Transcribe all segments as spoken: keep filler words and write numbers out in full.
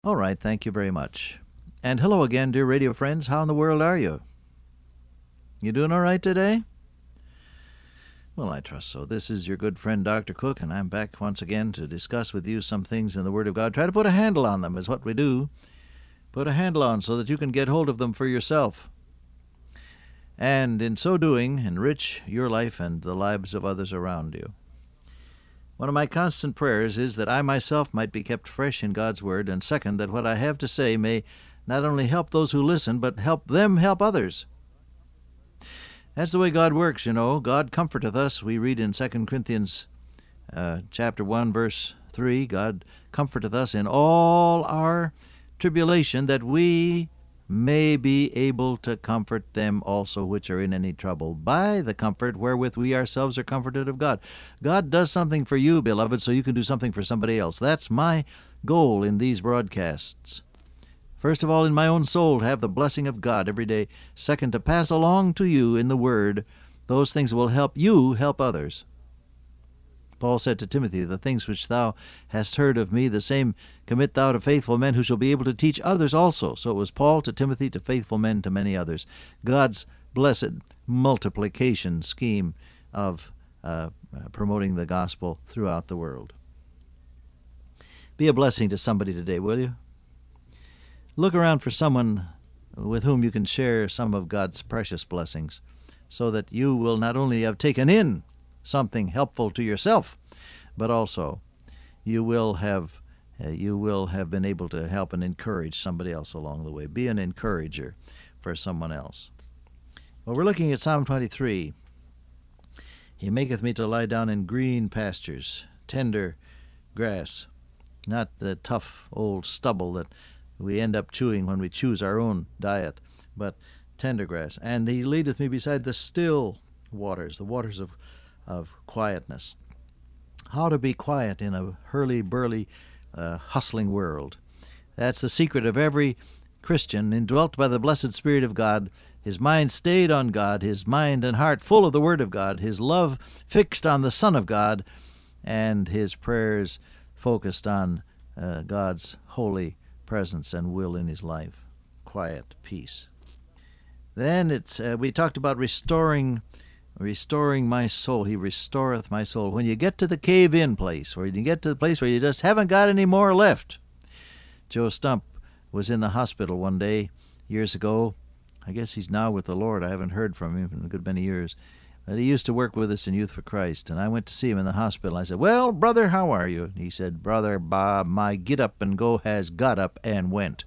All right, thank you very much. And hello again, dear radio friends. How in the world are you? You doing all right today? Well, I trust so. This is your good friend, Doctor Cook, and I'm back once again to discuss with you some things in the Word of God. Try to put a handle on them is what we do. Put a handle on so that you can get hold of them for yourself. And in so doing, enrich your life and the lives of others around you. One of my constant prayers is that I myself might be kept fresh in God's Word, and second, that what I have to say may not only help those who listen, but help them help others. That's the way God works, you know. God comforteth us. We read in Second Corinthians uh, chapter one, verse three, God comforteth us in all our tribulation, that we may be able to comfort them also which are in any trouble, by the comfort wherewith we ourselves are comforted of God. God does something for you, beloved, so you can do something for somebody else. That's my goal in these broadcasts. First of all, in my own soul, to have the blessing of God every day. Second, to pass along to you in the Word those things that will help you help others. Paul said to Timothy, the things which thou hast heard of me, the same commit thou to faithful men who shall be able to teach others also. So it was Paul to Timothy, to faithful men, to many others. God's blessed multiplication scheme of uh, promoting the gospel throughout the world. Be a blessing to somebody today, will you? Look around for someone with whom you can share some of God's precious blessings, so that you will not only have taken in something helpful to yourself, but also you will have uh, you will have been able to help and encourage somebody else along the way. Be an encourager for someone else. Well, we're looking at Psalm twenty-three. He maketh me to lie down in green pastures, tender grass, not the tough old stubble that we end up chewing when we choose our own diet, but tender grass. And he leadeth me beside the still waters, the waters of, of quietness. How to be quiet in a hurly-burly, uh, hustling world. That's the secret of every Christian indwelt by the blessed Spirit of God, his mind stayed on God, his mind and heart full of the Word of God, his love fixed on the Son of God, and his prayers focused on uh, God's holy presence and will in his life. Quiet, peace. Then it's uh, we talked about restoring restoring my soul. He restoreth my soul. When you get to the cave-in place, or you get to the place where you just haven't got any more left. Joe Stump was in the hospital one day years ago. I guess he's now with the Lord. I haven't heard from him in a good many years. But he used to work with us in Youth for Christ, and I went to see him in the hospital. I said, "Well, brother, how are you?" And he said, "Brother Bob, my get-up-and-go has got up and went."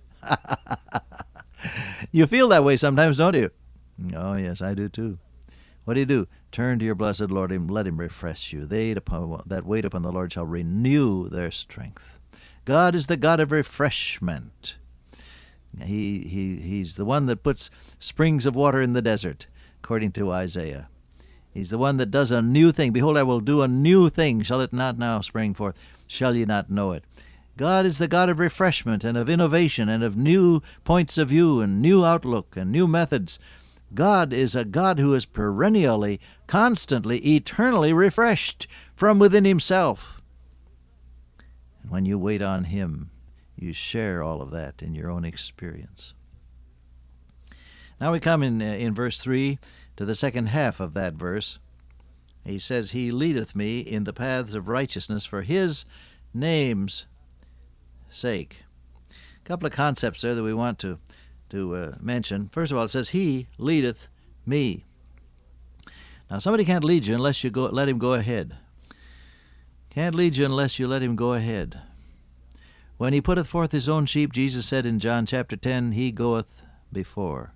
You feel that way sometimes, don't you? Oh, yes, I do too. What do you do? Turn to your blessed Lord and let him refresh you. They that wait upon the Lord shall renew their strength. God is the God of refreshment. He, he, he's the one that puts springs of water in the desert, according to Isaiah. He's the one that does a new thing. Behold, I will do a new thing. Shall it not now spring forth? Shall ye not know it? God is the God of refreshment and of innovation and of new points of view and new outlook and new methods. God is a God who is perennially, constantly, eternally refreshed from within himself. And when you wait on him, you share all of that in your own experience. Now we come in, uh, in verse three to the second half of that verse. He says, He leadeth me in the paths of righteousness for his name's sake. A couple of concepts there that we want to, to uh, mention. First of all, it says, He leadeth me. Now, somebody can't lead you unless you go, let him go ahead. Can't lead you unless you let him go ahead. When he putteth forth his own sheep, Jesus said in John chapter ten, He goeth before.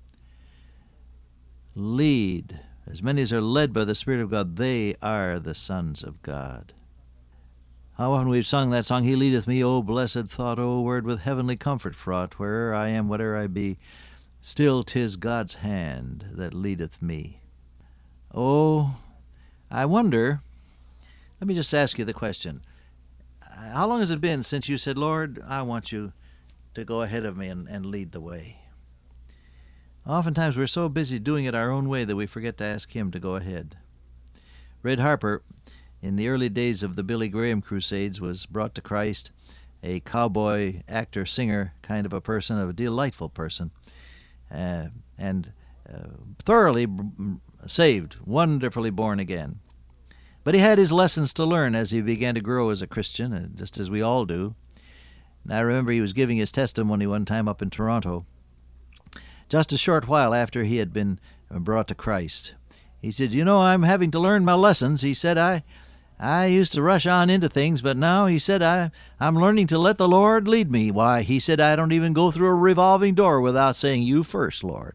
Lead. As many as are led by the Spirit of God, they are the sons of God. How often we've sung that song, He leadeth me, O blessed thought, O word with heavenly comfort fraught, where'er I am, whate'er I be, still 'tis God's hand that leadeth me. Oh, I wonder, let me just ask you the question. How long has it been since you said, Lord, I want you to go ahead of me and, and lead the way? Oftentimes we're so busy doing it our own way that we forget to ask him to go ahead. Red Harper, in the early days of the Billy Graham Crusades, was brought to Christ a cowboy actor, singer kind of a person, a delightful person, uh, and uh, thoroughly b- saved, wonderfully born again. But he had his lessons to learn as he began to grow as a Christian, uh, just as we all do. And I remember he was giving his testimony one time up in Toronto, just a short while after he had been brought to Christ. He said, "You know, I'm having to learn my lessons." He said, I I used to rush on into things, but now, he said, I, I'm learning to let the Lord lead me. Why, he said, I don't even go through a revolving door without saying, "You first, Lord."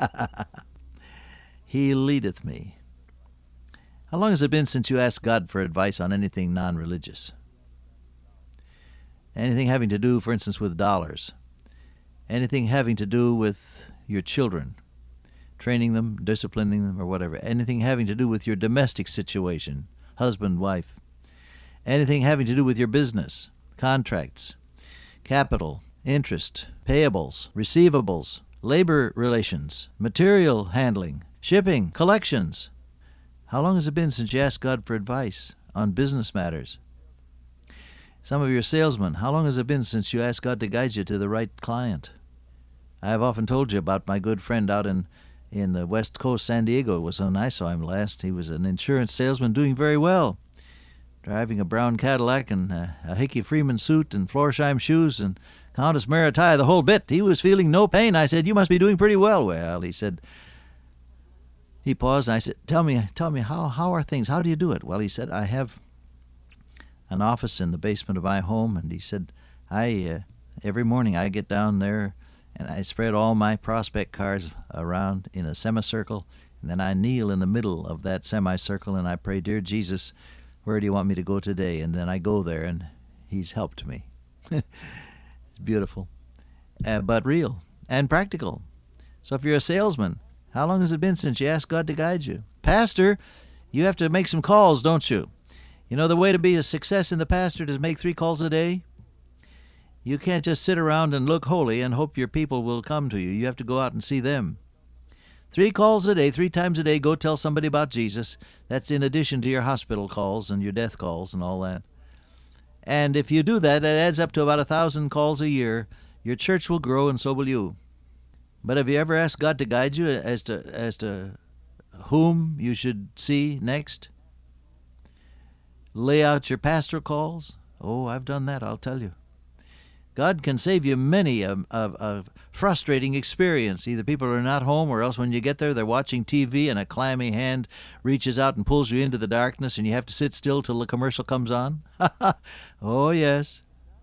He leadeth me. How long has it been since you asked God for advice on anything non-religious? Anything having to do, for instance, with dollars. Anything having to do with your children, training them, disciplining them, or whatever. Anything having to do with your domestic situation, husband, wife. Anything having to do with your business, contracts, capital, interest, payables, receivables, labor relations, material handling, shipping, collections. How long has it been since you asked God for advice on business matters? Some of your salesmen, how long has it been since you asked God to guide you to the right client? I have often told you about my good friend out in, in the West Coast, San Diego. It was when I saw him last. He was an insurance salesman doing very well, driving a brown Cadillac and a, a Hickey Freeman suit and Florsheim shoes and Countess Maritai, the whole bit. He was feeling no pain. I said, "You must be doing pretty well." Well, he said, he paused, and I said, tell me, tell me, how, how are things? How do you do it? Well, he said, "I have an office in the basement of my home," and he said, I uh, every morning I get down there and I spread all my prospect cards around in a semicircle, and then I kneel in the middle of that semicircle and I pray, "Dear Jesus, where do you want me to go today?" And then I go there, and he's helped me. It's beautiful, uh, but real and practical. So if you're a salesman, how long has it been since you asked God to guide you? Pastor, you have to make some calls, don't you? You know, the way to be a success in the pastorate is make three calls a day. You can't just sit around and look holy and hope your people will come to you. You have to go out and see them. Three calls a day, three times a day, go tell somebody about Jesus. That's in addition to your hospital calls and your death calls and all that. And if you do that, that adds up to about a thousand calls a year. Your church will grow, and so will you. But have you ever asked God to guide you as to as to whom you should see next? Lay out your pastoral calls? Oh, I've done that, I'll tell you. God can save you many a, a, a frustrating experience. Either people are not home, or else when you get there, they're watching T V and a clammy hand reaches out and pulls you into the darkness, and you have to sit still till the commercial comes on. Oh, yes.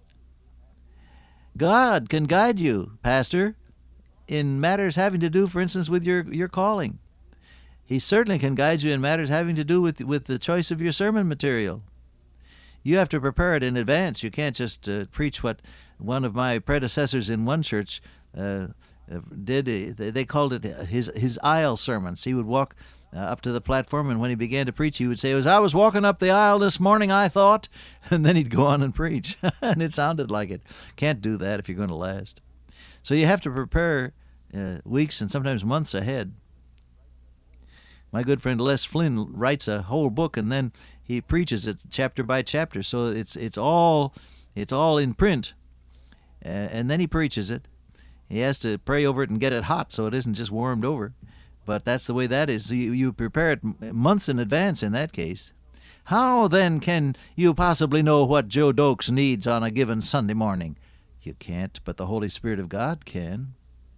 God can guide you, Pastor, in matters having to do, for instance, with your, your calling. He certainly can guide you in matters having to do with, with the choice of your sermon material. You have to prepare it in advance. You can't just uh, preach what one of my predecessors in one church uh, did. They called it his his aisle sermons. He would walk uh, up to the platform, and when he began to preach, he would say, "As I was walking up the aisle this morning, I thought," and then he'd go on and preach. And it sounded like it. Can't do that if you're going to last. So you have to prepare uh, weeks and sometimes months ahead. My good friend Les Flynn writes a whole book, and then he preaches it chapter by chapter. So it's it's all it's all in print, uh, and then he preaches it. He has to pray over it and get it hot so it isn't just warmed over. But that's the way that is. You, you prepare it months in advance in that case. How then can you possibly know what Joe Dokes needs on a given Sunday morning? You can't, but the Holy Spirit of God can.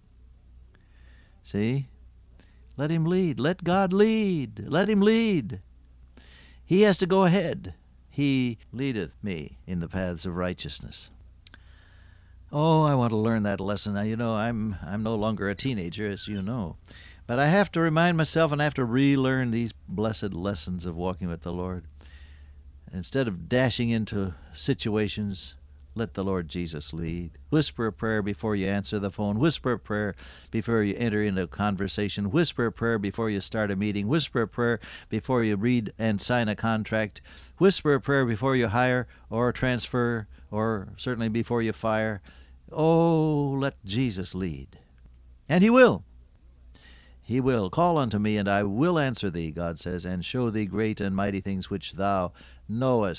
See? Let him lead. Let God lead. Let him lead. He has to go ahead. He leadeth me in the paths of righteousness. Oh, I want to learn that lesson. Now, you know, I'm I'm no longer a teenager, as you know. But I have to remind myself, and I have to relearn these blessed lessons of walking with the Lord. Instead of dashing into situations, let the Lord Jesus lead. Whisper a prayer before you answer the phone. Whisper a prayer before you enter into a conversation. Whisper a prayer before you start a meeting. Whisper a prayer before you read and sign a contract. Whisper a prayer before you hire or transfer, or certainly before you fire. Oh, let Jesus lead. And he will. He will. Call unto me, and I will answer thee, God says, and show thee great and mighty things which thou knowest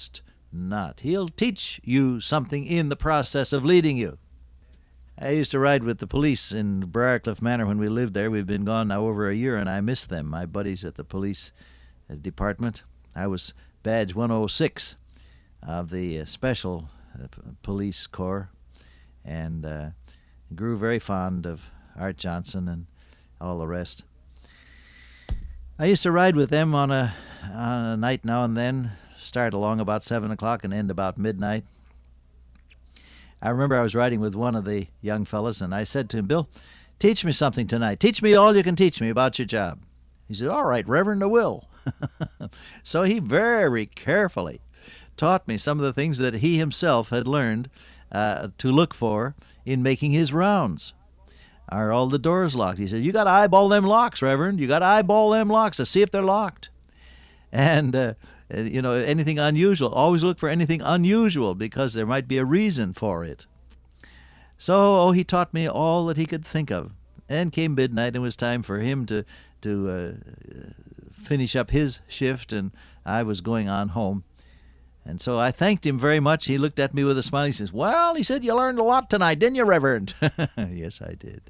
not. He'll teach you something in the process of leading you. I used to ride with the police in Briarcliff Manor when we lived there. We've been gone now over a year, and I miss them, my buddies at the police department. I was badge one oh six of the uh, Special uh, Police Corps, and uh, grew very fond of Art Johnson and all the rest. I used to ride with them on a, on a night now and then, start along about seven o'clock and end about midnight. I remember I was riding with one of the young fellas, and I said to him, Bill, teach me something tonight. Teach me all you can teach me about your job. He said, all right, Reverend, I will. So he very carefully taught me some of the things that he himself had learned uh, to look for in making his rounds. Are all the doors locked? He said, you got to eyeball them locks, Reverend. You got to eyeball them locks to see if they're locked. And, uh, you know, anything unusual, always look for anything unusual because there might be a reason for it. So, oh, he taught me all that he could think of. And came midnight, and it was time for him to, to uh, finish up his shift, and I was going on home. And so I thanked him very much. He looked at me with a smile. He says, well, he said, you learned a lot tonight, didn't you, Reverend? Yes, I did.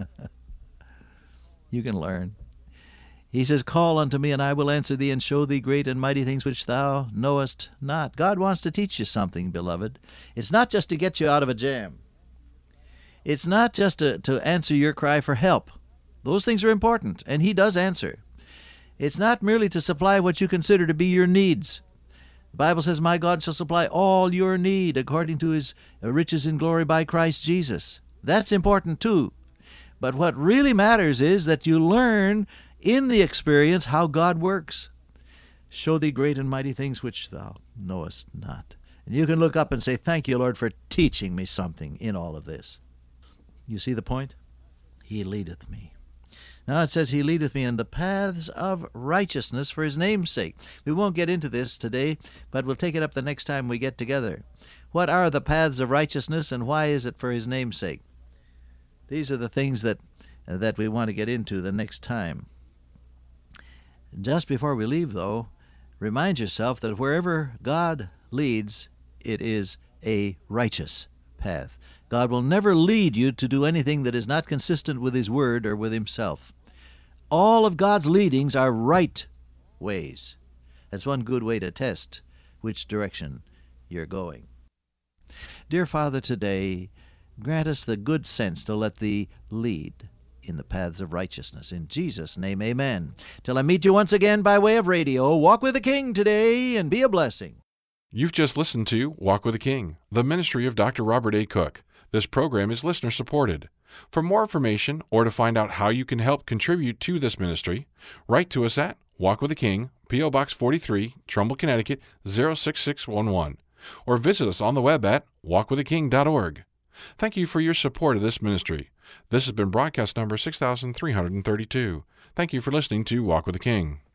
You can learn. He says, call unto me, and I will answer thee, and show thee great and mighty things which thou knowest not. God wants to teach you something, beloved. It's not just to get you out of a jam. It's not just to, to answer your cry for help. Those things are important, and he does answer. It's not merely to supply what you consider to be your needs. The Bible says, my God shall supply all your need according to his riches in glory by Christ Jesus. That's important too. But what really matters is that you learn in the experience how God works. Show thee great and mighty things which thou knowest not. And you can look up and say, thank you, Lord, for teaching me something in all of this. You see the point? He leadeth me. Now it says, he leadeth me in the paths of righteousness for his name's sake. We won't get into this today, but we'll take it up the next time we get together. What are the paths of righteousness, and why is it for his name's sake? These are the things that, uh, that we want to get into the next time. Just before we leave, though, remind yourself that wherever God leads, it is a righteous path. God will never lead you to do anything that is not consistent with his word or with himself. All of God's leadings are right ways. That's one good way to test which direction you're going. Dear Father, today, grant us the good sense to let thee lead in the paths of righteousness. In Jesus' name, amen. Till I meet you once again by way of radio, walk with the King today and be a blessing. You've just listened to Walk with the King, the ministry of Doctor Robert A. Cook. This program is listener-supported. For more information or to find out how you can help contribute to this ministry, write to us at Walk with the King, P O. Box forty-three, Trumbull, Connecticut, zero six six one one, or visit us on the web at walk with the king dot org. Thank you for your support of this ministry. This has been broadcast number six thousand three hundred thirty-two. Thank you for listening to Walk with the King.